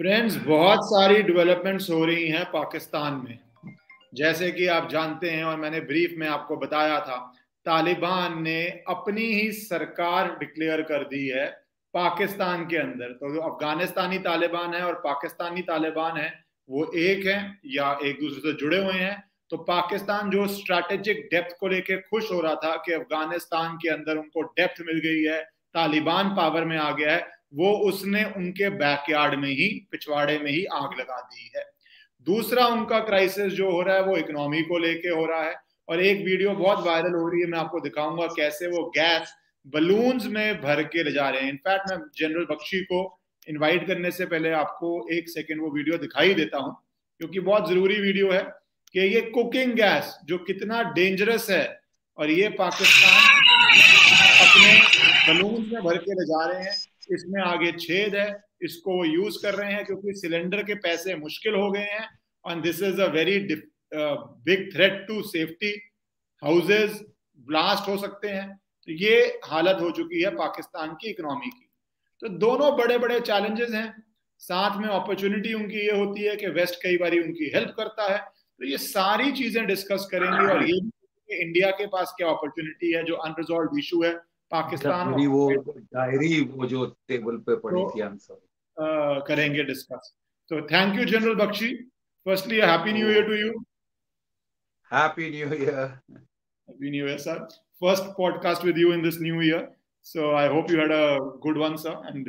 Friends, बहुत सारी developments हो रही हैं पाकिस्तान में। जैसे कि आप जानते हैं और मैंने ब्रीफ में आपको बताया था, तालिबान ने अपनी ही सरकार डिक्लेयर कर दी है पाकिस्तान के अंदर। तो जो अफगानिस्तानी तालिबान है और पाकिस्तानी तालिबान है वो एक है या एक दूसरे से जुड़े हुए हैं। तो पाकिस्तान जो स्ट्रैटेजिक डेप्थ को लेकर खुश हो रहा था कि अफगानिस्तान के अंदर उनको डेप्थ मिल गई है, तालिबान पावर में आ गया है, वो उसने उनके बैकयार्ड में ही, पिछवाड़े में ही आग लगा दी है। दूसरा उनका क्राइसिस जो हो रहा है वो इकोनॉमी को लेके हो रहा है। और एक वीडियो बहुत वायरल हो रही है, मैं आपको दिखाऊंगा कैसे वो गैस बलून्स में भर के ले जा रहे हैं। इनफैक्ट मैं जनरल बख्शी को इनवाइट करने से पहले आपको एक सेकेंड वो वीडियो दिखाई देता हूं, क्योंकि बहुत जरूरी वीडियो है कि ये कुकिंग गैस जो कितना डेंजरस है, और ये पाकिस्तान अपने बलून में भर के ले जा रहे हैं। इसमें आगे छेद है, इसको वो यूज कर रहे हैं क्योंकि सिलेंडर के पैसे मुश्किल हो गए हैं। और this is a very big threat to safety. Houses blast हो सकते हैं। तो ये हालत हो चुकी है पाकिस्तान की इकोनॉमी की। तो दोनों बड़े बड़े चैलेंजेस हैं। साथ में अपॉर्चुनिटी उनकी ये होती है कि वेस्ट कई बार उनकी हेल्प करता है। तो ये सारी चीजें डिस्कस करेंगे, और ये भी इंडिया के पास क्या अपॉर्चुनिटी है, जो अनरिजॉल्व इशू है पाकिस्तान मेरी वो डायरी वो जो टेबल पे पड़ी थी आंसर करेंगे डिस्कस। तो thank you general Bakshi. Firstly happy new year to you. Happy new year. Happy new year sir. First podcast with you in this new year, so I hope you had a good one sir. And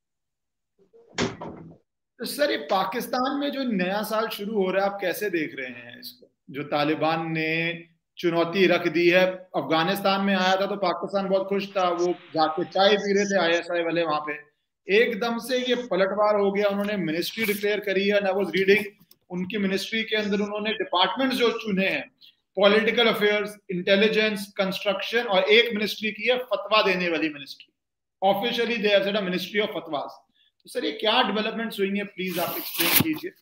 तो सर, ये पाकिस्तान में जो नया साल शुरू हो रहा है, आप कैसे देख रहे हैं इसको, जो तालिबान ने चुनौती रख दी है? अफगानिस्तान में आया था तो पाकिस्तान बहुत खुश था, वो जाके चाय पी रहे थे आईएसआई वाले वहां पे। एकदम से ये पलटवार हो गया, उन्होंने मिनिस्ट्री डिक्लेयर करी है। आई वाज रीडिंग, उनकी मिनिस्ट्री के अंदर उन्होंने डिपार्टमेंट्स जो चुने हैं, पॉलिटिकल अफेयर्स, इंटेलिजेंस, कंस्ट्रक्शन, और एक मिनिस्ट्री की है फतवा देने वाली ministry. Officially they have said a ministry of fatwas. तो सर, ये क्या डेवलपमेंट्स हुई हैं, प्लीज आप एक्सप्लेन कीजिए।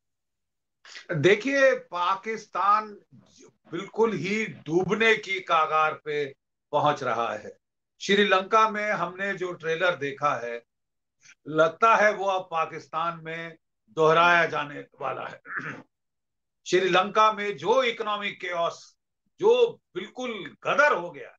देखिए, पाकिस्तान बिल्कुल ही डूबने की कगार पे पहुंच रहा है। श्रीलंका में हमने जो ट्रेलर देखा है, लगता है वो अब पाकिस्तान में दोहराया जाने वाला है। श्रीलंका में जो इकोनॉमिक केओस, जो बिल्कुल गदर हो गया,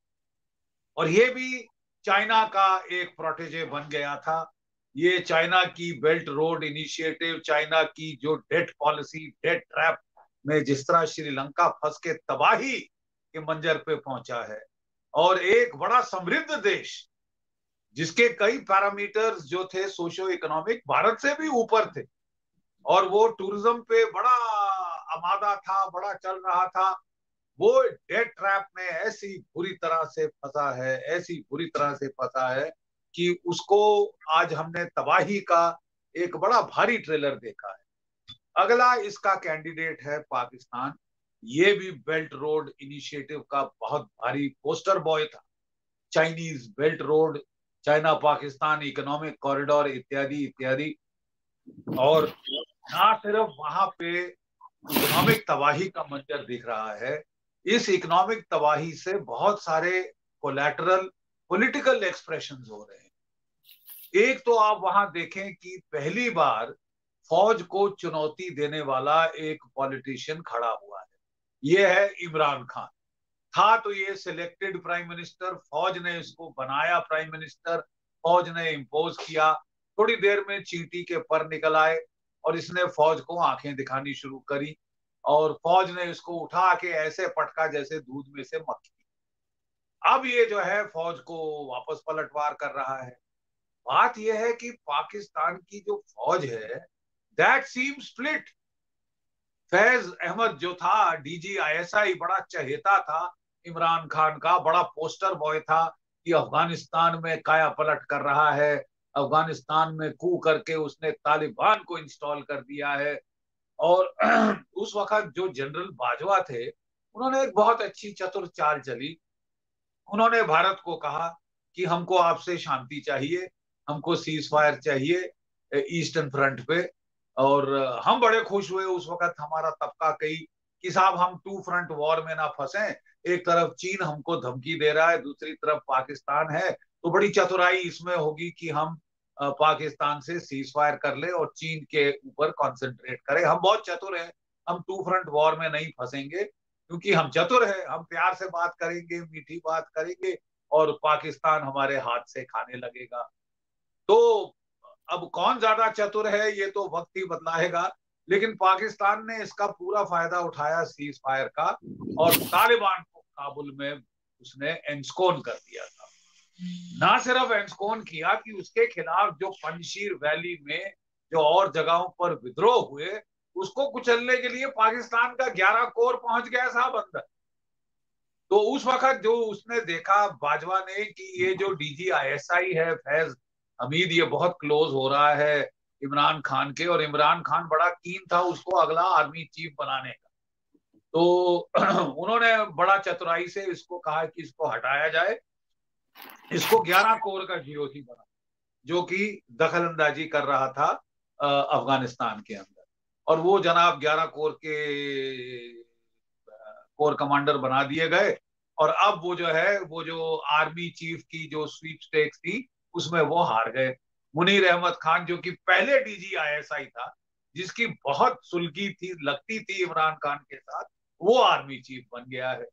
और ये भी चाइना का एक प्रोटेजे बन गया था। ये चाइना की बेल्ट रोड इनिशिएटिव, चाइना की जो डेट पॉलिसी, डेट ट्रैप में जिस तरह श्रीलंका फंस के तबाही के मंजर पे पहुंचा है, और एक बड़ा समृद्ध देश जिसके कई पैरामीटर्स जो थे सोशो इकोनॉमिक भारत से भी ऊपर थे, और वो टूरिज्म पे बड़ा आमादा था, बड़ा चल रहा था, वो डेट ट्रैप में ऐसी बुरी तरह से फंसा है, ऐसी बुरी तरह से फंसा है कि उसको आज हमने तबाही का एक बड़ा भारी ट्रेलर देखा है। अगला इसका कैंडिडेट है पाकिस्तान। ये भी बेल्ट रोड इनिशिएटिव का बहुत भारी पोस्टर बॉय था। Chinese belt road, China Pakistan economic corridor इत्यादि इत्यादि। और ना सिर्फ वहां पे इकोनॉमिक तबाही का मंजर दिख रहा है, इस इकोनॉमिक तबाही से बहुत सारे कोलैटरल पॉलिटिकल एक्सप्रेशंस हो रहे हैं। एक तो आप वहां देखें कि पहली बार फौज को चुनौती देने वाला एक पॉलिटिशियन खड़ा हुआ है। ये है इमरान खान। था तो ये सिलेक्टेड प्राइम मिनिस्टर, फौज ने इसको बनाया प्राइम मिनिस्टर, फौज ने इम्पोज किया। थोड़ी देर में चींटी के पर निकल आए और इसने फौज को आंखें दिखानी शुरू करी, और फौज ने इसको उठा के ऐसे पटका जैसे दूध में से मक्खी। अब ये जो है फौज को वापस पलटवार कर रहा है। बात यह है कि पाकिस्तान की जो फौज है, that seem split. Faiz Ahmed जो था डीजी आईएसआई, बड़ा चहेता था इमरान खान का, बड़ा पोस्टर बॉय था कि अफगानिस्तान में काया पलट कर रहा है, अफगानिस्तान में कू करके उसने तालिबान को इंस्टॉल कर दिया है। और उस वक्त जो जनरल बाजवा थे, उन्होंने एक बहुत अच्छी चतुर चाल चली। उन्होंने भारत को कहा कि हमको आपसे शांति चाहिए, हमको सीज फायर चाहिए ईस्टर्न फ्रंट पे। और हम बड़े खुश हुए उस वक्त, हमारा तबका कही कि साहब हम टू फ्रंट वॉर में ना फंसे। एक तरफ चीन हमको धमकी दे रहा है, दूसरी तरफ पाकिस्तान है, तो बड़ी चतुराई इसमें होगी कि हम पाकिस्तान से सीज फायर कर ले और चीन के ऊपर कंसंट्रेट करे। हम बहुत चतुर हैं, हम टू फ्रंट वॉर में नहीं फंसेंगे, क्योंकि हम चतुर हैं, हम प्यार से बात करेंगे, मीठी बात करेंगे और पाकिस्तान हमारे हाथ से खाने लगेगा। तो अब कौन ज्यादा चतुर है ये तो वक्त ही बतलाएगा, लेकिन पाकिस्तान ने इसका पूरा फायदा उठाया सीज फायर का, और तालिबान को काबुल में उसने एंस्कोन कर दिया था। ना सिर्फ एंस्कोन किया कि उसके खिलाफ जो पंजशीर वैली में जो और जगहों पर विद्रोह हुए, उसको कुचलने के लिए पाकिस्तान का 11 कोर पहुंच गया साहब अंदर। तो उस वक्त जो उसने देखा बाजवा ने कि ये जो DGISI है फैज हमीद, ये बहुत क्लोज हो रहा है इमरान खान के, और इमरान खान बड़ा कीन था उसको अगला आर्मी चीफ बनाने का। तो उन्होंने बड़ा चतुराई से इसको कहा कि इसको हटाया जाए, इसको 11 कोर का GOC बना, जो कि दखल अंदाजी कर रहा था अफगानिस्तान के अंदर, और वो जनाब 11 कोर के कोर कमांडर बना दिए गए। और अब वो जो है, वो जो आर्मी चीफ की जो स्वीपस्टेक्स थी उसमें वो हार गए। मुनीर अहमद खान जो कि पहले DGISI था, जिसकी बहुत सुलगी थी, लगती थी इमरान खान के साथ, वो आर्मी चीफ बन गया है।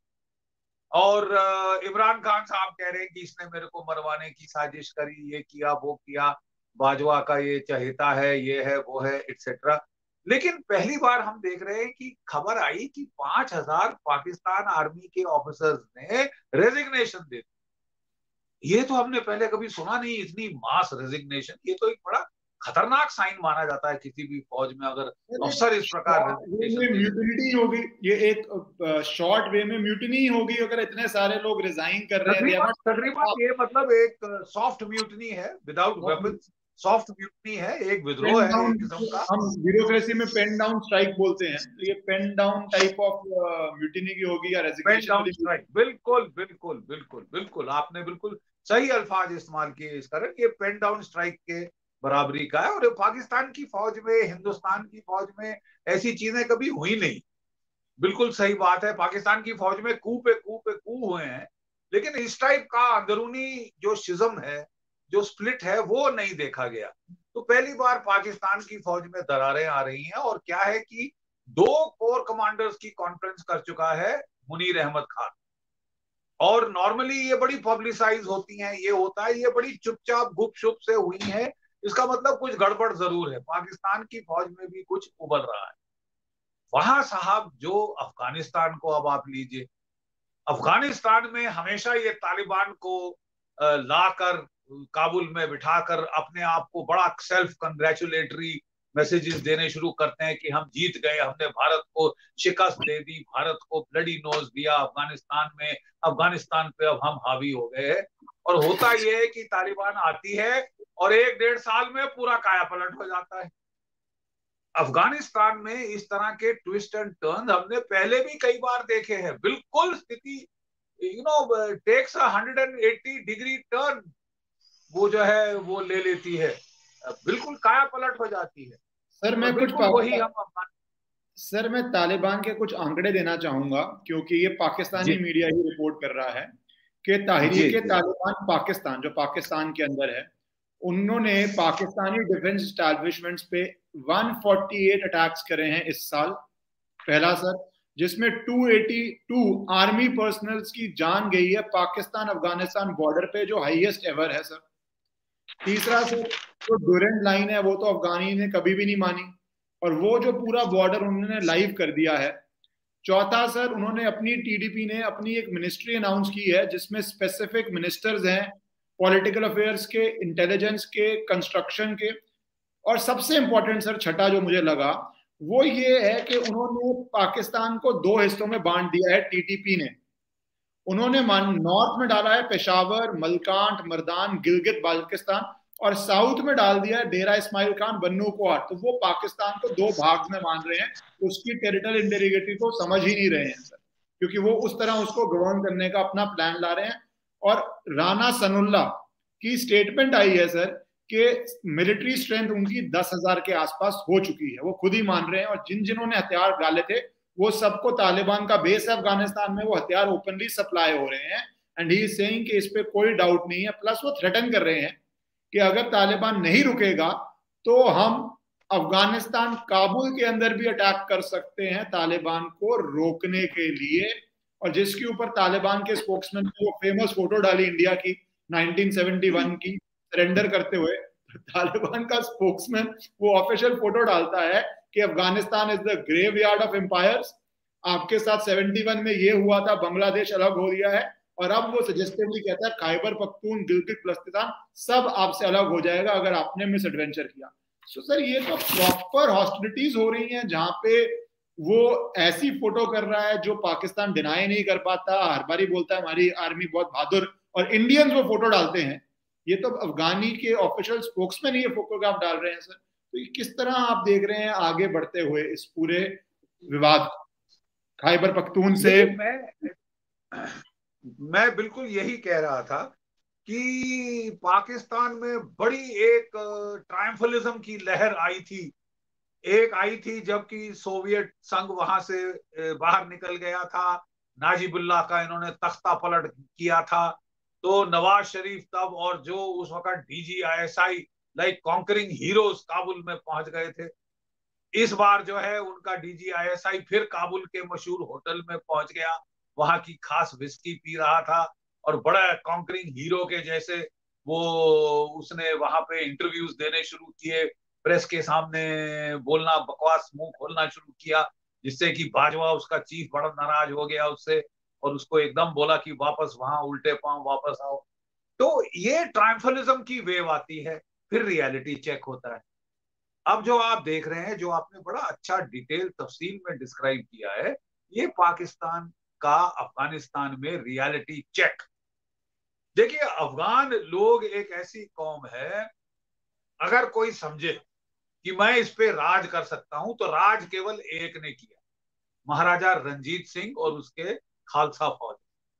और इमरान खान साहब कह रहे हैं कि इसने मेरे को मरवाने की साजिश करी, ये किया वो किया, बाजवा का ये चहेता है, ये है वो है, एटसेट्रा। लेकिन पहली बार हम देख रहे हैं कि खबर आई कि 5000 पाकिस्तान आर्मी के ऑफिसर्स ने रेजिग्नेशन दे दी। ये तो हमने पहले कभी सुना नहीं, इतनी मास रेजिग्नेशन। ये तो एक बड़ा खतरनाक साइन माना जाता है किसी भी फौज में, अगर अफसर इस प्रकार म्यूटिनी होगी, ये एक शॉर्ट वे में म्यूटिनी होगी अगर इतने सारे लोग रिजाइन कर रहे हैं। तकरीबन ये मतलब एक सॉफ्ट म्यूटिनी है, विदाउट वेपन्स सॉफ्ट म्यूटिनी है, एक विद्रोह है एक किस्म का। हम ब्यूरोक्रेसी में पेन डाउन स्ट्राइक बोलते हैं, तो ये pen down type of mutiny की होगी या रेजिग्नेशन स्ट्राइक। बिल्कुल बिल्कुल बिल्कुल बिल्कुल, आपने बिल्कुल सही अल्फाज इस्तेमाल किए इस कारण, ये पेन डाउन स्ट्राइक के बराबरी का है। और पाकिस्तान की फौज में, हिंदुस्तान की फौज में ऐसी चीजें कभी हुई नहीं। बिल्कुल सही बात है, पाकिस्तान की फौज में कू पे कू पे कू हुए हैं, लेकिन इस टाइप का अंदरूनी जो शिज्म है, जो स्प्लिट है, वो नहीं देखा गया। तो पहली बार पाकिस्तान की फौज में दरारें आ रही हैं। और क्या है कि 2 कोर कमांडर्स की कॉन्फ्रेंस कर चुका है मुनीर अहमद खान, और नॉर्मली ये बड़ी पब्लिसाइज होती हैं, ये होता है, ये बड़ी चुपचाप गुपचुप से हुई है। इसका मतलब कुछ गड़बड़ जरूर है, पाकिस्तान की फौज में भी कुछ उबल रहा है वहां साहब। जो अफगानिस्तान को अब आप लीजिए, अफगानिस्तान में हमेशा ये तालिबान को लाकर काबुल में बिठाकर अपने आप को बड़ा सेल्फ कंग्रेचुलेटरी मैसेजेस देने शुरू करते हैं कि हम जीत गए, हमने भारत को शिकस्त दे दी, भारत को ब्लडी नोज दिया अफगानिस्तान में, अफगानिस्तान पे अब हम हावी हो गए हैं। और होता यह है कि तालिबान आती है और 1-1.5 साल में पूरा कायापलट हो जाता है। अफगानिस्तान में इस तरह के ट्विस्ट एंड टर्न हमने पहले भी कई बार देखे हैं। बिल्कुल स्थिति टेक्स 180 डिग्री टर्न, वो जो है वो ले लेती है, बिल्कुल काया पलट हो जाती है। सर मैं कुछ वही हम सर मैं तालिबान के कुछ आंकड़े देना चाहूंगा, क्योंकि ये पाकिस्तानी मीडिया ही रिपोर्ट कर रहा है कि तहरीक तालिबान पाकिस्तान, जो पाकिस्तान के अंदर है, उन्होंने पाकिस्तानी डिफेंस एस्टैब्लिशमेंट्स पे 148 अटैक्स करे हैं इस साल, पहला सर, जिसमें 282 आर्मी पर्सनल्स की जान गई है पाकिस्तान अफगानिस्तान बॉर्डर पे, जो हाईएस्ट एवर है सर। तीसरा सर, जो डोरेंट लाइन है वो तो अफगानी ने कभी भी नहीं मानी, और वो जो पूरा बॉर्डर उन्होंने लाइव कर दिया है। चौथा सर, उन्होंने अपनी TDP ने अपनी एक मिनिस्ट्री अनाउंस की है जिसमें स्पेसिफिक मिनिस्टर्स हैं, पॉलिटिकल अफेयर्स के, इंटेलिजेंस के, कंस्ट्रक्शन के। और सबसे इंपॉर्टेंट सर, छठा जो मुझे लगा वो ये है कि उन्होंने पाकिस्तान को 2 हिस्सों में बांट दिया है TTP ने। उन्होंने नॉर्थ में डाला है पेशावर, मलकांट, मर्दान, गिलगित बाल्टिस्तान, और साउथ में डाल दिया है डेरा इस्माइल खान, बन्नू कोट। तो वो पाकिस्तान को 2 भाग में मान रहे हैं, उसकी टेरिटोरियल इंटीग्रिटी को समझ ही नहीं रहे हैं सर, क्योंकि वो उस तरह उसको गवर्न करने का अपना प्लान ला रहे हैं। और राना सनुल्लाह की स्टेटमेंट आई है सर कि मिलिट्री स्ट्रेंथ उनकी 10,000 के आसपास हो चुकी है, वो खुद ही मान रहे हैं। और जिन्होंने हथियार डाले थे वो सबको, तालिबान का बेस है अफगानिस्तान में, वो हथियार ओपनली सप्लाई हो रहे हैं। एंड ही इज सेइंग कि इस पे कोई डाउट नहीं है। प्लस वो थ्रेटन कर रहे हैं कि अगर तालिबान नहीं रुकेगा तो हम अफगानिस्तान काबुल के अंदर भी अटैक कर सकते हैं तालिबान को रोकने के लिए। और जिसके ऊपर तालिबान के स्पोक्समैन ने वो फेमस फोटो डाली इंडिया की 1971 की सरेंडर करते हुए, तालिबान का स्पोक्समैन वो ऑफिशियल फोटो डालता है कि Afghanistan is the graveyard of empires, आपके साथ 71 में ये हुआ था, बांग्लादेश अलग हो गया है, और अब वो सजेस्टिवली कहता है खैबर पख्तून, गिलगित बल्तिस्तान सब आपसे अलग हो जाएगा अगर आपने मिस एडवेंचर किया। सो सर ये तो प्रॉपर हॉस्टिलिटीज हो रही हैं, जहां पे वो ऐसी फोटो कर रहा है जो पाकिस्तान डिनाई नहीं कर पाता, हर बारी बोलता है हमारी आर्मी बहुत बहादुर, और इंडियंस वो फोटो डालते हैं। ये तो अफगानी के ऑफिशियल स्पोक्समैन ये फोटोग्राफ डाल रहे हैं सर। तो ये किस तरह आप देख रहे हैं आगे बढ़ते हुए इस पूरे विवाद खैबर पख्तून से? मैं बिल्कुल यही कह रहा था कि पाकिस्तान में बड़ी एक ट्रायम्फलिज्म की लहर आई थी। एक आई थी जबकि सोवियत संघ वहां से बाहर निकल गया था, नाजिबुल्लाह का इन्होंने तख्ता पलट किया था, तो नवाज शरीफ तब और जो उस वक्त DGISI like conquering heroes Kabul में पहुंच गए थे। इस बार जो है उनका DGISI फिर काबुल के मशहूर होटल में पहुंच गया, वहां की खास विस्की पी रहा था और बड़ा कॉन्करिंग हीरो के जैसे वो उसने वहां पे इंटरव्यूज देने शुरू किए, प्रेस के सामने बोलना, बकवास मुंह खोलना शुरू किया, जिससे कि बाजवा उसका चीफ बड़ा नाराज हो गया उससे और उसको एकदम बोला कि वापस वहां उल्टे पांव वापस आओ। तो ये ट्रायम्फलिज्म की वेव आती है, फिर रियलिटी चेक होता है। अब जो आप देख रहे हैं, जो आपने बड़ा अच्छा डिटेल तफसील में डिस्क्राइब किया है, ये पाकिस्तान का अफगानिस्तान में रियलिटी चेक। देखिए, अफगान लोग एक ऐसी कौम है, अगर कोई समझे कि मैं इस पे राज कर सकता हूं, तो राज केवल एक ने किया, महाराजा रंजीत सिंह और उसके खालसा फौज।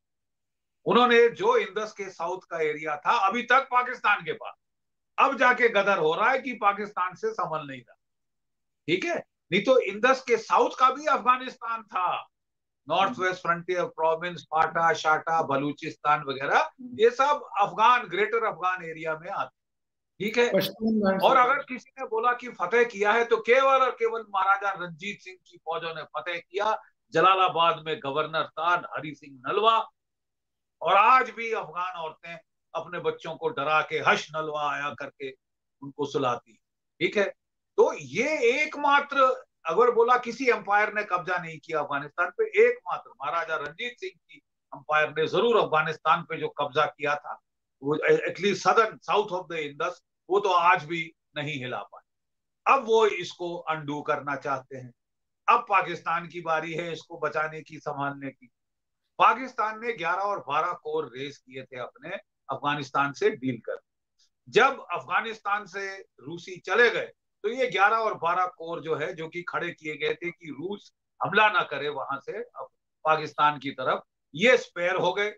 उन्होंने जो इंडस के साउथ का एरिया था अभी तक पाकिस्तान के पास, अब जाके गदर हो रहा है कि पाकिस्तान से संभल नहीं रहा, ठीक है, नहीं तो इंडस के साउथ का भी अफगानिस्तान था, नॉर्थ वेस्ट फ्रंटियर प्रोविंस, पाटा, शाटा, बलूचिस्तान वगैरह, ये सब अफगान, ग्रेटर अफगान एरिया में आते, ठीक है। और अगर किसी ने बोला कि फतेह किया है, तो केवल और केवल महाराजा रंजीत सिंह की फौजों ने फतेह किया। जलालाबाद में गवर्नर था हरि सिंह नलवा, और आज भी अफगान औरतें अपने बच्चों को डरा के हश नलवा आया करके उनको सुलाती, ठीक है। तो ये एकमात्र, अगर बोला किसी एम्पायर ने कब्जा नहीं किया अफगानिस्तान पे, एकमात्र महाराजा रंजीत सिंह की एम्पायर ने जरूर अफगानिस्तान पे जो कब्जा किया था, वो at least southern south of the Indus, वो तो आज भी नहीं हिला पाए। अब वो इसको अंडू करना चाहते हैं। अब पाकिस्तान की बारी है इसको बचाने की, संभालने की। पाकिस्तान ने 11 और 12 कोर रेस किए थे अपने अफगानिस्तान से डील कर। जब अफगानिस्तान से रूसी चले गए, तो ये 11 और 12 कोर जो है, जो कि खड़े किए गए थे कि रूस हमला ना करे वहां से पाकिस्तान की तरफ, ये स्पेयर हो गए।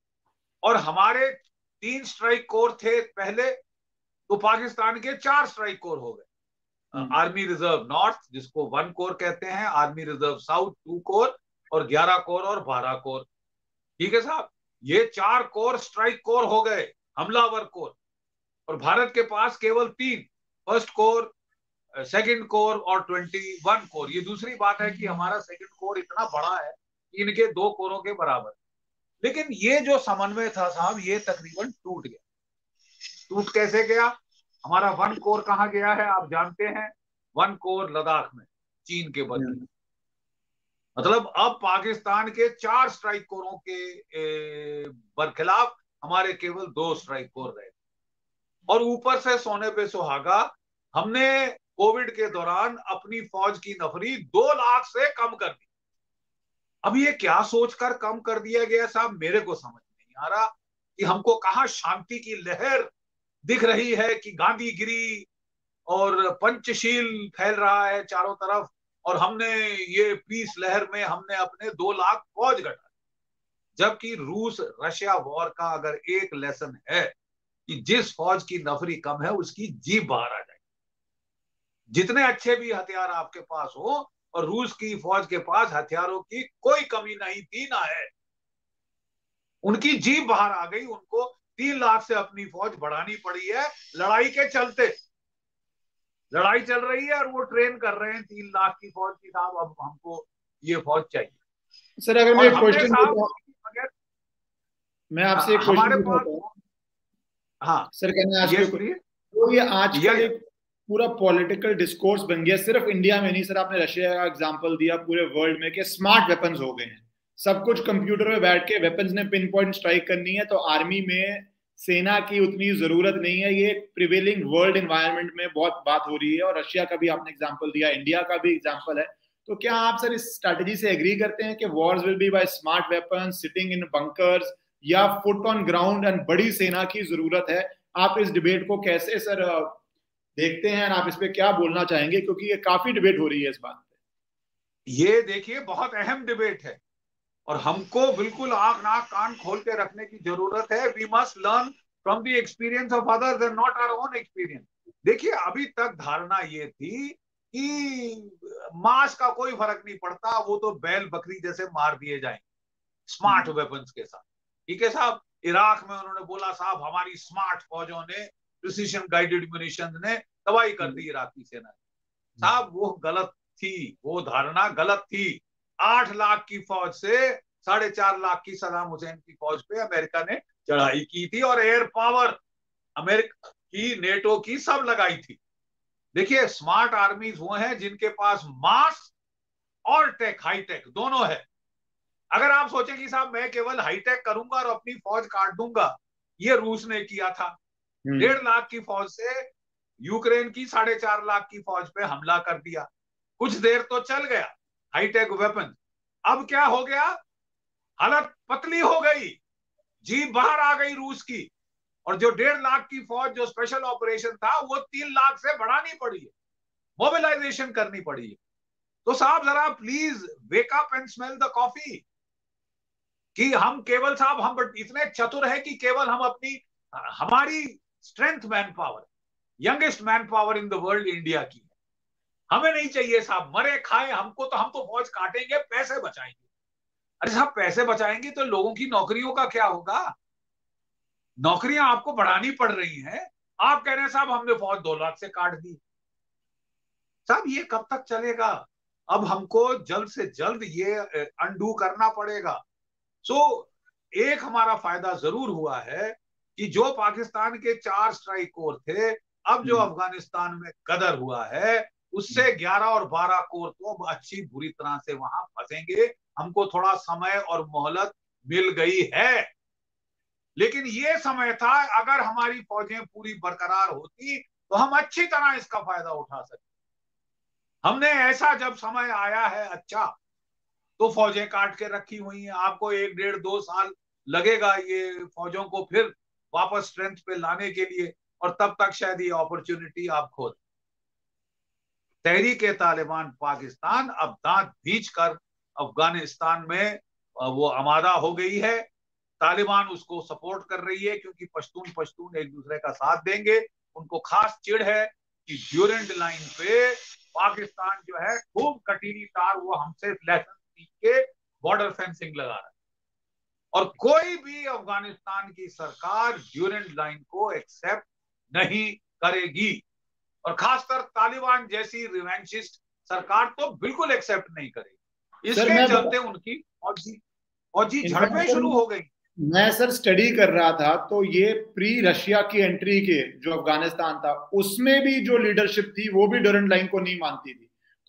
और हमारे 3 स्ट्राइक कोर थे पहले, तो पाकिस्तान के 4 स्ट्राइक कोर हो गए। आर्मी रिजर्व नॉर्थ, जिसको 1 कोर कहते हैं, आर्मी रिजर्व साउथ 2 कोर, और 11 कोर और 12 कोर, ठीक है साहब। ये 4 कोर स्ट्राइक कोर हो गए, हमलावर कोर। और भारत के पास केवल 3, फर्स्ट कोर, सेकंड कोर और 21 कोर। ये दूसरी बात है कि हमारा सेकंड कोर इतना बड़ा है कि इनके 2 कोरों के बराबर। लेकिन ये जो समन्वय था साहब, ये तकरीबन टूट गया। टूट कैसे गया? हमारा 1 कोर कहां गया है आप जानते हैं? 1 कोर लद्दाख में, चीन के बदले। मतलब अब पाकिस्तान के 4 स्ट्राइक कोरों के बरखिलाफ हमारे केवल 2 स्ट्राइक कोर रहे। और ऊपर से सोने पे सुहागा, हमने कोविड के दौरान अपनी फौज की नफरी 2 लाख से कम कर दी। अब ये क्या सोचकर कम कर दिया गया साहब, मेरे को समझ नहीं आ रहा कि हमको कहां शांति की लहर दिख रही है कि गांधीगिरी और पंचशील फैल रहा है चारों तरफ, और हमने ये पीस लहर में हमने अपने 2 लाख फौज घटा। जबकि रूस रशिया वॉर का अगर एक लेसन है कि जिस फौज की नफरी कम है उसकी जीभ बाहर आ जाए। जितने अच्छे भी हथियार आपके पास हो, और रूस की फौज के पास हथियारों की कोई कमी नहीं थी ना है, उनकी जीभ बाहर आ गई। उनको 3 लाख से अपनी फौज बढ़ानी पड़ी है लड़ाई के चलते। लड़ाई चल रही है और वो ट्रेन कर रहे हैं 3 लाख की फौज की, साहब अब हमको ये फौज चाहिए। सर अगर मैं एक क्वेश्चन मैं आपसे एक हमारे क्वेश्चन पास, हाँ सर कहना आज के तो ये आजकल एक पूरा पॉलिटिकल डिस्कोर्स बन गया, सिर्फ इंडिया में नहीं सर, आपने रशिया का एग्जांपल दिया, पूरे वर्ल्ड में कि स्मार्ट वेपन्स हो गए हैं, सब कुछ कंप्यूटर में बैठ के वेपन्स ने पिन पॉइंट स्ट्राइक करनी है, तो आर्मी में सेना की उतनी जरूरत नहीं है। ये प्रिवेलिंग वर्ल्ड एनवायरनमेंट में बहुत बात हो रही है, और रशिया का भी आपने एग्जांपल दिया, इंडिया का भी एग्जांपल है। तो क्या आप सर इस स्ट्रैटेजी से एग्री करते हैं कि wars will be by smart weapons sitting in bunkers, या फुट ऑन ग्राउंड एंड बड़ी सेना की जरूरत है? आप इस डिबेट को कैसे सर देखते हैं, आप इस पे क्या बोलना चाहेंगे, क्योंकि ये काफी डिबेट हो रही है इस बात पे। ये देखिए बहुत अहम डिबेट है और हमको बिल्कुल आंख नाक कान खोल के रखने की जरूरत है। We must learn from the experience of others and not our own experience. देखिए अभी तक धारणा ये थी कि मास का कोई फर्क नहीं पड़ता, वो तो बैल बकरी जैसे मार दिए जाएंगे स्मार्ट वेपन्स के साथ। ठीक है साहब, इराक में उन्होंने बोला साहब हमारी स्मार्ट फौजों ने, प्रिसीजन गाइडेड म्यूनिशन ने तबाही कर दी इराकी सेना। साहब वो गलत थी, वो धारणा गलत थी। 8 लाख की फौज से 4.5 लाख की सद्दाम हुसैन की फौज पे अमेरिका ने चढ़ाई की थी और एयर पावर अमेरिका की, नेटो की सब लगाई थी। देखिए स्मार्ट आर्मीज वो हैं जिनके पास मास और टेक, हाई टेक दोनों है। अगर आप सोचें कि साहब मैं केवल हाईटेक करूंगा और अपनी फौज काट दूंगा, ये रूस ने किया था। 1.5 लाख की फौज से यूक्रेन की 4.5 लाख की फौज पे हमला कर दिया। कुछ देर तो चल गया हाईटेक वेपन, अब क्या हो गया, हालत पतली हो गई, जीभ बाहर आ गई रूस की, और जो 1.5 लाख की फौज जो स्पेशल ऑपरेशन था वो 3 लाख से बढ़ानी पड़ी है, मोबिलाइजेशन करनी पड़ी है। तो साहब जरा please wake up and smell the coffee, कि हम केवल साहब हम इतने चतुर हैं कि केवल हम अपनी, हमारी strength man power, youngest man power in the world India की है। हमें नहीं चाहिए साहब मरे खाए हमको, तो हम तो फौज काटेंगे, पैसे बचाएंगे। अरे साहब पैसे बचाएंगे तो लोगों की नौकरियों का क्या होगा? नौकरियां आपको बढ़ानी पड़ रही हैं, आप कह रहे हैं साहब हमने फौज 2 लाख से काट दी। साहब ये कब तक चलेगा? अब हमको जल्द से जल्द ये अनडू करना पड़ेगा। एक हमारा फायदा जरूर हुआ है कि जो पाकिस्तान के 4 स्ट्राइक कोर थे, अब जो अफगानिस्तान में गदर हुआ है उससे 11 और 12 कोर तो अब अच्छी बुरी तरह से वहां फंसेंगे। हमको थोड़ा समय और मोहलत मिल गई है, लेकिन ये समय था अगर हमारी फौजें पूरी बरकरार होती तो हम अच्छी तरह इसका फायदा उठा सकते। हमने ऐसा जब समय आया है अच्छा तो फौजें काट के रखी हुई हैं। आपको 1, 1.5, 2 साल लगेगा ये फौजों को फिर वापस स्ट्रेंथ पे लाने के लिए, और तब तक शायद ये अपॉर्चुनिटी आप खो दें। तहरीक-ए-तालिबान पाकिस्तान अब दांत भींच कर अफगानिस्तान में वो आमादा हो गई है। तालिबान उसको सपोर्ट कर रही है क्योंकि पश्तून एक दूसरे का साथ देंगे। उनको खास चिढ़ है कि ड्यूरेंट लाइन पे पाकिस्तान जो है खूब कटीली तार वो हमसे लेसन सीख के बॉर्डर फेंसिंग लगा रहा है, और कोई भी अफगानिस्तान की सरकार ड्यूरेंट लाइन को एक्सेप्ट नहीं करेगी, और खासकर तालिबान जैसी रिवेंशिस्ट सरकार तो बिल्कुल एक्सेप्ट नहीं करेगी। इसके चलते उनकी फौजी झड़पें शुरू हो गई। मैं सर स्टडी कर रहा था तो ये प्री रशिया की एंट्री के जो अफगानिस्तान था उसमें भी जो लीडरशिप थी वो भी ड्यूरेंट लाइन को नहीं मानती थी। तो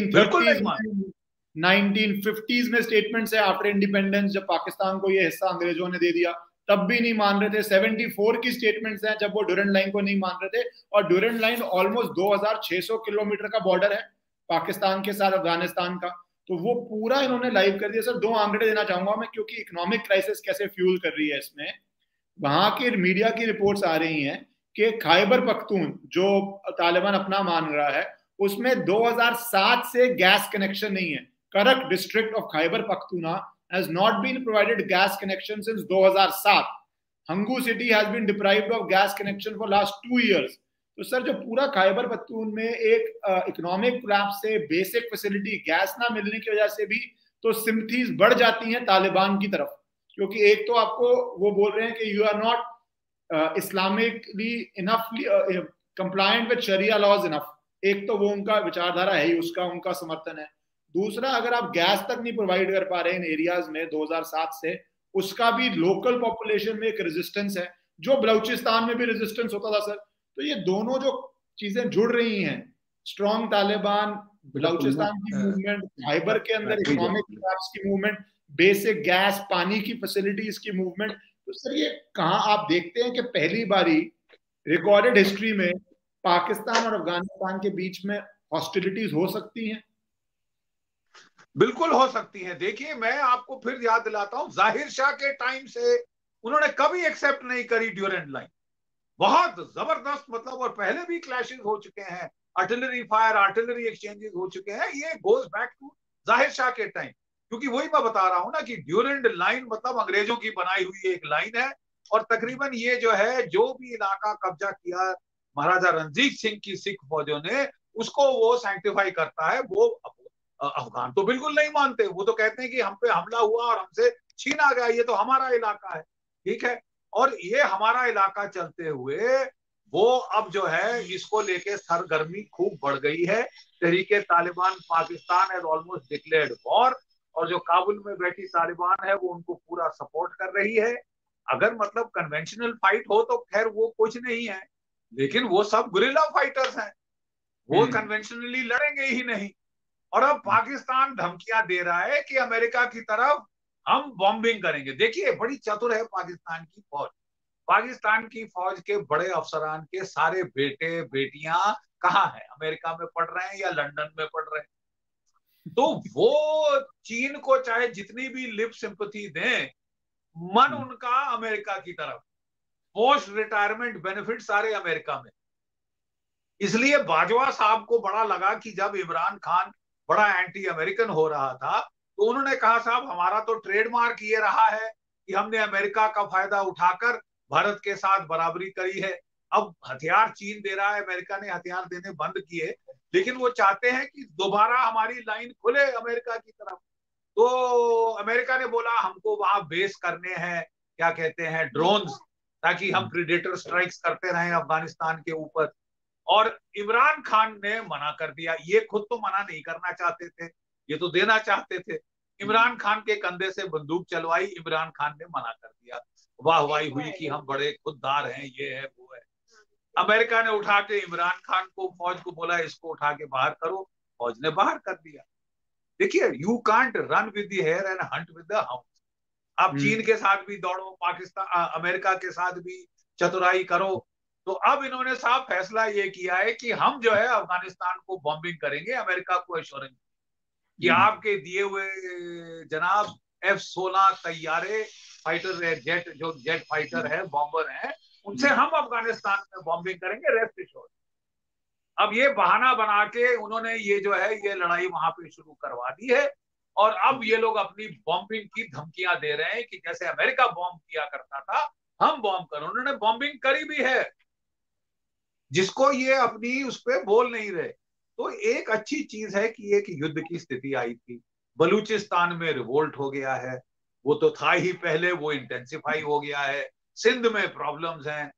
1950s में स्टेटमेंट्स है आफ्टर इंडिपेंडेंस, जब पाकिस्तान को ये हिस्सा अंग्रेजों ने दे दिया तब भी नहीं मान रहे थे। 74 की स्टेटमेंट्स हैं जब वो ड्यूरेंट लाइन को नहीं मान रहे थे, और ड्यूरेंट लाइन ऑलमोस्ट 2600 किलोमीटर का बॉर्डर है पाकिस्तान के साथ अफगानिस्तान का, तो वो पूरा इन्होंने लाइव कर दिया। सर 2 आंकड़े देना चाहूंगा मैं, क्योंकि इकोनॉमिक क्राइसिस कैसे फ्यूल कर रही है इसमें। वहां के मीडिया की रिपोर्ट्स आ रही हैं कि खैबर पख्तून जो तालिबान अपना मान रहा है उसमें 2007 से गैस कनेक्शन नहीं है। Karak district of Khyber Pakhtunkhwa has not been provided gas connection since 2007. Hangu city has been deprived of gas connection for last 2 years. तो सर जो पूरा खैबर पख्तून में एक इकोनॉमिक कोलैप्स से, बेसिक फैसिलिटी गैस ना मिलने की वजह से भी तो सिम्पथीज बढ़ जाती हैं तालिबान की तरफ, क्योंकि एक तो आपको वो बोल रहे हैं कि यू आर नॉट इस्लामिकली इनफली compliant with sharia laws enough. एक तो वो उनका विचारधारा है ही, उसका उनका समर्थन है। दूसरा, अगर आप गैस तक नहीं प्रोवाइड कर पा रहे इन एरियाज में 2007 से, उसका भी लोकल पॉपुलेशन में एक रेजिस्टेंस है, जो बलूचिस्तान में भी रेजिस्टेंस होता था सर। तो ये दोनों जो चीजें जुड़ रही हैं, स्ट्रॉन्ग तालिबान, बलूचिस्तान की मूवमेंट, खाइबर के अंदर इकोनॉमिक की मूवमेंट, बेसिक गैस पानी की फैसिलिटीज की मूवमेंट, तो सर ये कहाँ आप देखते हैं कि पहली बारी रिकॉर्डेड हिस्ट्री में पाकिस्तान और अफगानिस्तान के बीच में हॉस्टिलिटीज हो सकती हैं? बिल्कुल हो सकती हैं। देखिए, मैं आपको फिर याद दिलाता हूं, जाहिर शाह के टाइम से उन्होंने कभी एक्सेप्ट नहीं करी ड्यूरेंट लाइन। बहुत जबरदस्त, मतलब, और पहले भी क्लैशेस हो चुके हैं, आर्टिलरी फायर, आर्टिलरी एक्सचेंजेस हो चुके हैं। ये गोज बैक टू जाहिर शाह के टाइम, क्योंकि वही मैं बता रहा हूं ना कि ड्यूरेंट लाइन मतलब अंग्रेजों की बनाई हुई एक लाइन है। और तकरीबन ये जो है, जो भी इलाका कब्जा किया महाराजा रणजीत सिंह की सिख फौजों ने, उसको वो सैंक्टिफाई करता है। वो अफगान तो बिल्कुल नहीं मानते, वो तो कहते हैं कि हम पे हमला हुआ और हमसे छीना गया, ये तो हमारा इलाका है। ठीक है, और ये हमारा इलाका चलते हुए वो अब जो है इसको लेके सरगर्मी खूब बढ़ गई है। Tehrik-e Taliban Pakistan has almost declared war, और जो काबुल में बैठी तालिबान है वो उनको पूरा सपोर्ट कर रही है। अगर मतलब कन्वेंशनल फाइट हो तो खैर वो कुछ नहीं है, लेकिन वो सब गुरिल्ला फाइटर्स हैं, वो कन्वेंशनली लड़ेंगे ही नहीं। और अब पाकिस्तान धमकियां दे रहा है कि अमेरिका की तरफ हम बॉम्बिंग करेंगे। देखिए, बड़ी चतुर है पाकिस्तान की फौज। पाकिस्तान की फौज के बड़े अफसरान के सारे बेटे बेटियां कहाँ हैं? अमेरिका में पढ़ रहे हैं या लंदन में पढ़ रहे हैं। तो वो चीन को चाहे जितनी भी लिप सिंपैथी दें, मन उनका अमेरिका की तरफ, पोस्ट रिटायरमेंट बेनिफिट सारे अमेरिका में। इसलिए बाजवा साहब को बड़ा लगा कि जब इमरान खान बड़ा एंटी अमेरिकन हो रहा था, तो उन्होंने कहा, साहब हमारा तो ट्रेडमार्क ये रहा है कि हमने अमेरिका का फायदा उठाकर भारत के साथ बराबरी करी है। अब हथियार चीन दे रहा है, अमेरिका ने हथियार देने बंद किए, लेकिन वो चाहते हैं कि दोबारा हमारी लाइन खुले अमेरिका की तरफ। तो अमेरिका ने बोला हमको वहां बेस करने हैं, क्या कहते हैं, ड्रोन्स, ताकि हम प्रीडेटर स्ट्राइक्स करते रहें अफगानिस्तान के ऊपर। और इमरान खान ने मना कर दिया। ये खुद तो मना नहीं करना चाहते थे, ये तो देना चाहते थे। इमरान खान के कंधे से बंदूक चलवाई, इमरान खान ने मना कर दिया। वाहवाही हुई कि हम बड़े खुददार हैं, ये है वो है। अमेरिका ने उठा के इमरान खान को, फौज को बोला इसको उठा के बाहर करो, फौज ने बाहर कर दिया। देखिए, you can't run with the hare and hunt with the hound. आप चीन के साथ भी दौड़ो, पाकिस्तान अमेरिका के साथ भी चतुराई करो। तो अब इन्होंने साफ फैसला ये किया है कि हम जो है अफगानिस्तान को बॉम्बिंग करेंगे। अमेरिका को एश्योरेंस कि आपके दिए हुए जनाब F-16 तैयारे, फाइटर जेट, जो जेट फाइटर है, बॉम्बर है, उनसे हम अफगानिस्तान में बॉम्बिंग करेंगे, रेस्ट एश्योर्ड। अब ये बहाना बना के उन्होंने ये जो है ये लड़ाई वहां पे शुरू करवा दी है। और अब ये लोग अपनी बॉम्बिंग की धमकियां दे रहे हैं कि जैसे अमेरिका बॉम्ब किया करता था, हम बॉम्ब करें। उन्होंने बॉम्बिंग करी भी है, जिसको ये अपनी उस पर बोल नहीं रहे। तो एक अच्छी चीज है कि एक युद्ध की स्थिति आई थी, बलूचिस्तान में रिवोल्ट हो गया है, वो तो था ही पहले, वो इंटेंसिफाई हो गया है। सिंध में प्रॉब्लम्स हैं,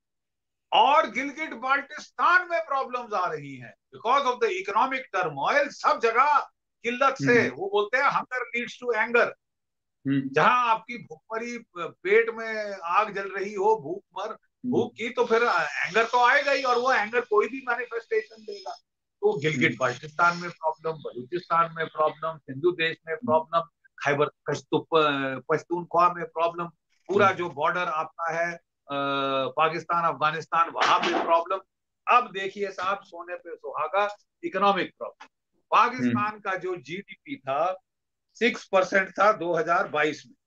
और गिलगिट बाल्टिस्तान में प्रॉब्लम्स आ रही हैं because of the economic turmoil. सब जगह किल्लत से, वो बोलते हैं हंगर लीड्स टू एंगर। जहां आपकी भूखमरी, पेट में आग जल रही हो, भूख की, तो फिर एंगर तो आएगा ही, और वो एंगर कोई भी मैनिफेस्टेशन देगा। तो गिलगिट बाल्टिस्तान में प्रॉब्लम, बलूचिस्तान में प्रॉब्लम, सिंधु देश में प्रॉब्लम, खैबर पख्तूनख्वा में प्रॉब्लम, पूरा जो बॉर्डर आपका है पाकिस्तान अफगानिस्तान, वहां पे प्रॉब्लम। अब देखिए साहब, सोने पे सुहागा, इकोनॉमिक प्रॉब्लम। पाकिस्तान का जो जीडीपी था 6% था 2022 में,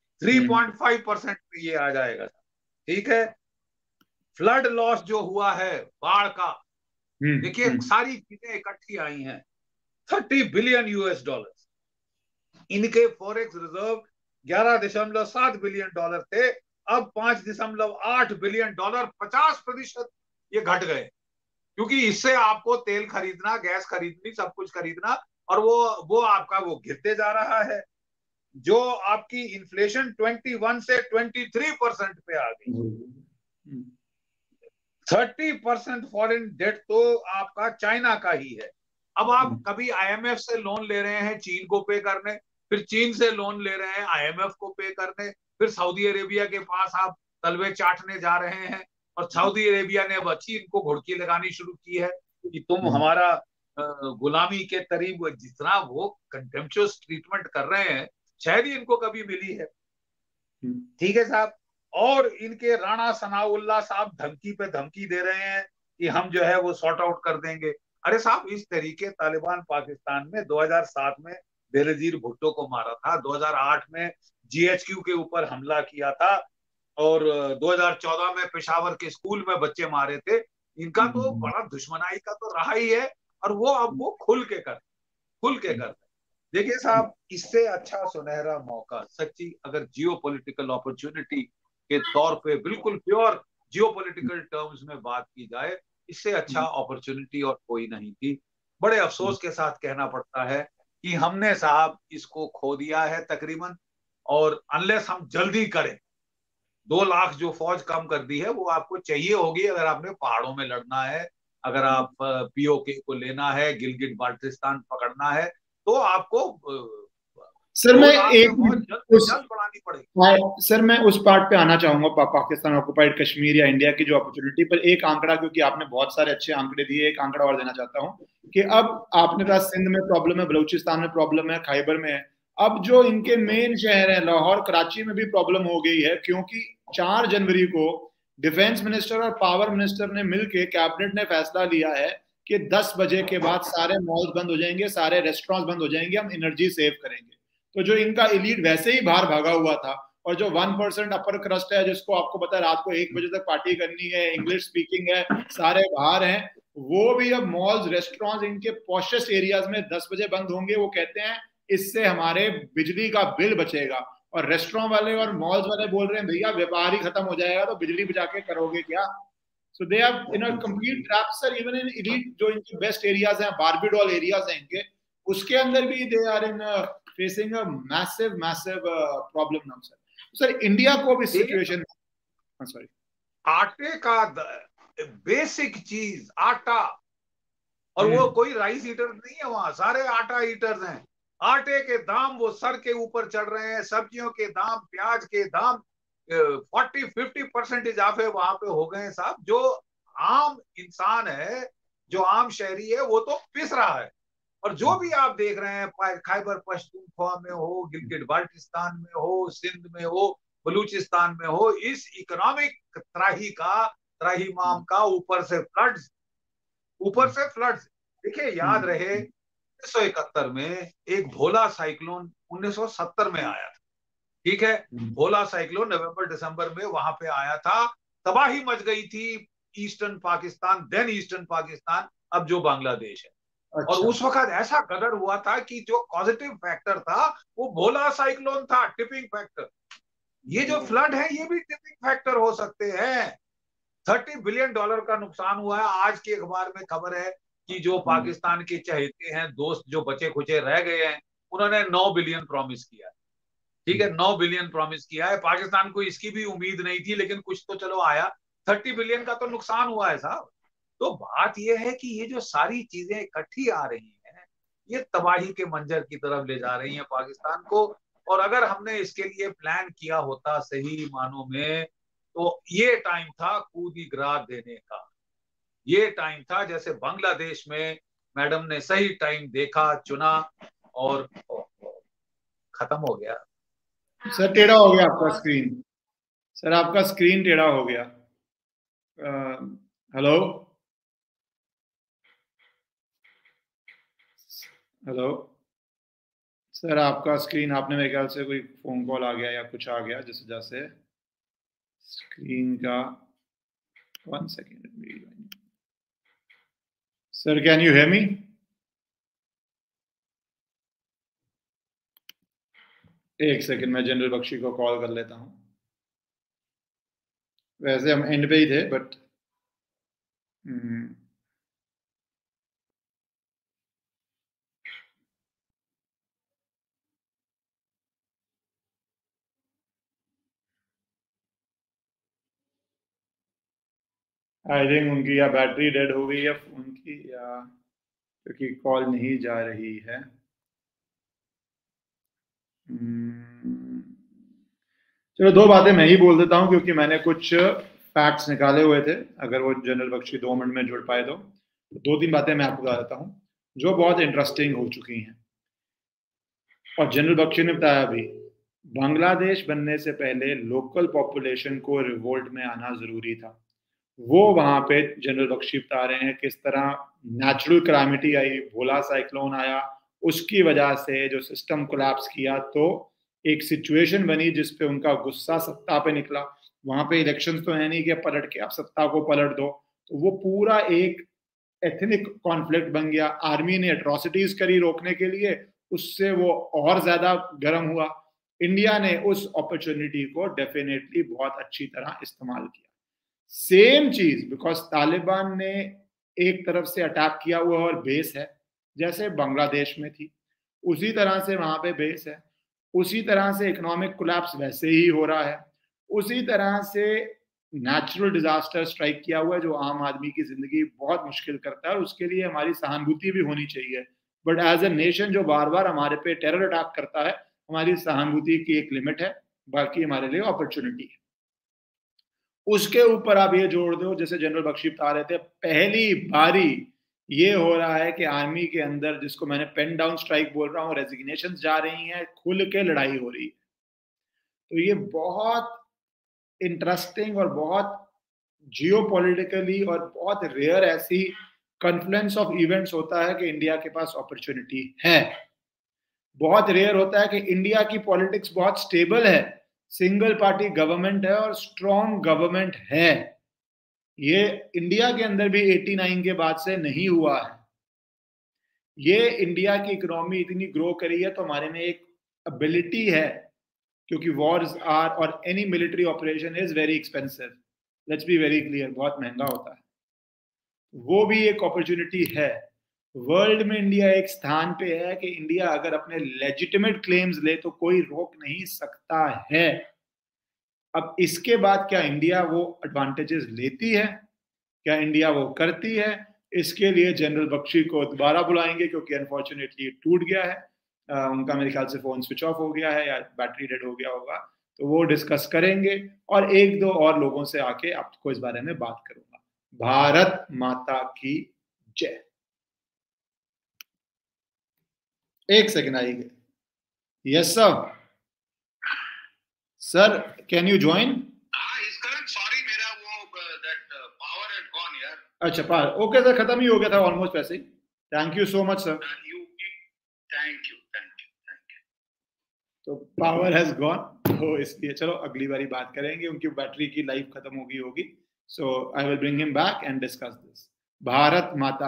3.5% पे ये आ जाएगा। ठीक है, फ्लड लॉस जो हुआ है, बाढ़ का, देखिए सारी चीजें इकट्ठी आई हैं। 30 बिलियन US डॉलर। इनके फॉरेक्स रिजर्व 11.7 बिलियन डॉलर थे, अब 5.8 बिलियन डॉलर, 50% ये घट गए। क्योंकि इससे आपको तेल खरीदना, गैस खरीदनी, सब कुछ खरीदना, और वो आपका वो गिरते जा रहा है। जो आपकी इन्फ्लेशन 21 से 23% पे आ गई। 30% फॉरेन डेट तो आपका चाइना का ही है। अब आप कभी आईएमएफ से लोन ले रहे हैं चीन को पे करने, फिर चीन से लोन ले रहे हैं आईएमएफ को पे करने, फिर सऊदी अरेबिया के पास आप तलवे चाटने जा रहे हैं, और सऊदी अरेबिया ने अब चीन को घुड़की लगानी शुरू की है कि तुम हमारा गुलामी के करीब, जितना वो कंटेम्पचुअस ट्रीटमेंट कर रहे हैं शायद ही इनको कभी मिली है। ठीक है साहब। और इनके राणा सनाउल्लाह साहब धमकी पे धमकी दे रहे हैं कि हम जो है वो सॉर्ट आउट कर देंगे। अरे साहब, इस तरीके तालिबान पाकिस्तान में 2007 में बेनजीर भुट्टो को मारा था, 2008 में जीएचक्यू के ऊपर हमला किया था, और 2014 में पेशावर के स्कूल में बच्चे मारे थे। इनका तो बड़ा दुश्मनाई का तो रहा ही है, और वो अब वो खुल के कर। देखिए साहब, इससे अच्छा सुनहरा मौका सच्ची अगर जियो पॉलिटिकल अपॉर्चुनिटी के तौर पे बिल्कुल प्योर जियो पॉलिटिकल टर्म्स में बात की जाए, इससे अच्छा अपॉर्चुनिटी और कोई नहीं थी। बड़े अफसोस के साथ कहना पड़ता है कि हमने साहब इसको खो दिया है तकरीबन। और अनलेस हम जल्दी करें, 2 लाख जो फौज कम कर दी है वो आपको चाहिए होगी अगर आपने पहाड़ों में लड़ना है, अगर आप पीओके को लेना है, गिलगिट बाल्टिस्तान पकड़ना है, तो आपको सर दो मैं लाख में एक फौज जल्द से उस जल्द बढ़ानी पड़ेगी। सर मैं उस पार्ट पे आना चाहूंगा, पाकिस्तान ऑक्युपाइड कश्मीर या इंडिया की जो अपॉर्चुनिटी पर एक आंकड़ा, क्योंकि आपने बहुत सारे अच्छे आंकड़े दिए, एक आंकड़ा और देना चाहता हूँ कि अब आपने कहा सिंध में प्रॉब्लम है, बलूचिस्तान में प्रॉब्लम है, खैबर में है। अब जो इनके मेन शहर है लाहौर कराची में भी प्रॉब्लम हो गई है, क्योंकि 4 जनवरी को डिफेंस मिनिस्टर और पावर मिनिस्टर ने मिलकर कैबिनेट ने फैसला लिया है कि 10 बजे के बाद सारे मॉल्स बंद हो जाएंगे, सारे रेस्टोरेंट्स बंद हो जाएंगे, हम एनर्जी सेव करेंगे। तो जो इनका इलीट वैसे ही बाहर भागा हुआ था, और जो 1% अपर क्रस्ट है, जिसको आपको पता है रात को 1 बजे तक पार्टी करनी है, इंग्लिश स्पीकिंग है, सारे बाहर हैं, वो भी अब मॉल्स रेस्टोरेंट्स इनके पॉशेस्ट एरियाज में 10 बजे बंद होंगे। वो कहते हैं इससे हमारे बिजली का बिल बचेगा। और रेस्टोरेंट वाले और मॉल्स वाले बोल रहे हैं भैया व्यापार ही खत्म हो जाएगा तो बिजली बचा के करोगे क्या। So they are in a complete trap sir, even in elite जो इनके बेस्ट एरियाज हैं, बारबीडॉल एरियाज हैं इनके, उसके अंदर भी they are in facing a massive problem now sir. Sir India को भी सिचुएशन, सॉरी, आटे का बेसिक चीज आटा, और वो कोई राइस ईटर नहीं है, वहां सारे आटा ईटर्स हैं। आटे के दाम वो सर के ऊपर चढ़ रहे हैं, सब्जियों के दाम, प्याज के दाम 40-50% इजाफे वहां पे हो गए हैं साहब। जो आम इंसान है, जो आम शहरी है, वो तो पिस रहा है। और जो भी आप देख रहे हैं, खैबर पख्तूनख्वा में हो, गिलगिट बाल्टिस्तान में हो, सिंध में हो, बलूचिस्तान में हो, इस इकोनॉमिक त्राहीमाम का ऊपर से फ्लड्स। देखिए, याद रहे 1971 में एक भोला साइक्लोन 1970 में आया था। ठीक है, भोला साइक्लोन नवंबर दिसंबर में वहां पे आया था, तबाही मच गई थी eastern Pakistan, then eastern Pakistan, अब जो बांग्लादेश है। और अच्छा, उस वक्त ऐसा कदर हुआ था कि जो पॉजिटिव फैक्टर था वो भोला साइक्लोन था, टिपिंग फैक्टर। ये जो फ्लड है ये भी टिपिंग फैक्टर हो सकते हैं। $30 बिलियन का नुकसान हुआ है। आज के अखबार में खबर है कि जो पाकिस्तान के चहेते हैं, दोस्त जो बचे खुचे रह गए हैं, उन्होंने 9 बिलियन प्रॉमिस किया है। ठीक है, 9 बिलियन प्रॉमिस किया है। पाकिस्तान को इसकी भी उम्मीद नहीं थी, लेकिन कुछ तो चलो आया। 30 बिलियन का तो नुकसान हुआ है साहब। तो बात यह है कि ये जो सारी चीजें इकट्ठी आ रही हैं, ये तबाही के मंजर की तरफ ले जा रही हैं पाकिस्तान को। और अगर हमने इसके लिए प्लान किया होता सही मानों में, तो ये टाइम था कूदी ग्रास देने का। ये टाइम था जैसे बांग्लादेश में मैडम ने सही टाइम देखा, चुना, और खत्म हो गया। सर टेढ़ा हो गया आपका स्क्रीन, सर आपका स्क्रीन टेढ़ा हो गया। हेलो, हेलो सर, आपका स्क्रीन, आपने मेरे ख्याल से कोई फोन कॉल आ गया या कुछ आ गया जिस वजह से स्क्रीन का, 1 second sir, can you hear me? एक सेकेंड, मैं जनरल बख्शी को कॉल कर लेता हूँ। वैसे हम एंड पे ही थे बट आई थिंक उनकी या बैटरी डेड हो गई है फोन की, या क्योंकि कॉल नहीं जा रही है। चलो दो बातें मैं ही बोल देता हूं, क्योंकि मैंने कुछ फैक्ट्स निकाले हुए थे। अगर वो जनरल बख्शी 2 मिनट में जुड़ पाए तो दो तीन बातें मैं आपको बता देता हूं जो बहुत इंटरेस्टिंग हो चुकी हैं। और जनरल बख्शी ने बताया भी, बांग्लादेश बनने से पहले लोकल पॉपुलेशन को रिवोल्ट में आना जरूरी था। वो वहां पे जनरल बख्शी बता रहे हैं किस तरह नेचुरल क्लामिटी आई, भोला साइक्लोन आया, उसकी वजह से जो सिस्टम कोलैप्स किया, तो एक सिचुएशन बनी जिसपे उनका गुस्सा सत्ता पे निकला। वहां पे इलेक्शंस तो है नहीं कि पलट के आप सत्ता को पलट दो, तो वो पूरा एक एथनिक कॉन्फ्लिक्ट बन गया। आर्मी ने एट्रोसिटीज करी रोकने के लिए, उससे वो और ज्यादा गर्म हुआ। इंडिया ने उस अपॉर्चुनिटी को डेफिनेटली बहुत अच्छी तरह इस्तेमाल किया। सेम चीज, बिकॉज तालिबान ने एक तरफ से अटैक किया हुआ और बेस है, जैसे बांग्लादेश में थी उसी तरह से वहां पे बेस है, उसी तरह से इकोनॉमिक कोलैप्स वैसे ही हो रहा है, उसी तरह से नेचुरल डिजास्टर स्ट्राइक किया हुआ है जो आम आदमी की जिंदगी बहुत मुश्किल करता है, और उसके लिए हमारी सहानुभूति भी होनी चाहिए। बट एज ए नेशन जो बार बार हमारे पे टेरर अटैक करता है, हमारी सहानुभूति की एक लिमिट है, बाकी हमारे लिए अपॉर्चुनिटी है। उसके ऊपर आप ये जोड़ दो, जैसे जनरल बख्शी बता रहे थे, पहली बारी ये हो रहा है कि आर्मी के अंदर, जिसको मैंने पेन डाउन स्ट्राइक बोल रहा हूँ, रेजिग्नेशंस जा रही हैं, खुल के लड़ाई हो रही है। तो ये बहुत इंटरेस्टिंग और बहुत जियोपॉलिटिकली और बहुत रेयर ऐसी कॉन्फ्लुएंस ऑफ इवेंट्स होता है कि इंडिया के पास अपॉर्चुनिटी है। बहुत रेयर होता है कि इंडिया की पॉलिटिक्स बहुत स्टेबल है, सिंगल पार्टी गवर्नमेंट है और स्ट्रॉन्ग गवर्नमेंट है। ये इंडिया के अंदर भी 89 के बाद से नहीं हुआ है। ये इंडिया की इकोनॉमी इतनी ग्रो करी है तो हमारे में एक एबिलिटी है, क्योंकि wars are or any military operation is very expensive, let's be very clear, बहुत महंगा होता है। वो भी एक अपॉर्चुनिटी है। वर्ल्ड में इंडिया एक स्थान पे है कि इंडिया अगर अपने लेजिटिमेट क्लेम्स ले तो कोई रोक नहीं सकता है। अब इसके बाद क्या इंडिया वो एडवांटेजेस लेती है, क्या इंडिया वो करती है, इसके लिए जनरल बख्शी को दोबारा बुलाएंगे, क्योंकि अनफॉर्चुनेटली टूट गया है उनका, मेरे ख्याल से फोन स्विच ऑफ हो गया है या बैटरी डेड हो गया होगा, तो वो डिस्कस करेंगे और एक दो और लोगों से आके आपको इस बारे में बात करूंगा। भारत माता की जय। एक सेकेंड आइए। Yes sir, sir can you join? Sorry मेरा वो दैट पावर हैड गॉन यार। अच्छा पावर, ओके सर, खत्म ही हो गया था ऑलमोस्ट वैसे ही। Thank you so much sir. Thank you. तो पावर हैज गॉन, तो इसलिए चलो अगली बारी बात करेंगे, उनकी बैटरी की लाइफ खत्म हो गई होगी। So I will bring him back and discuss this. Bharat माता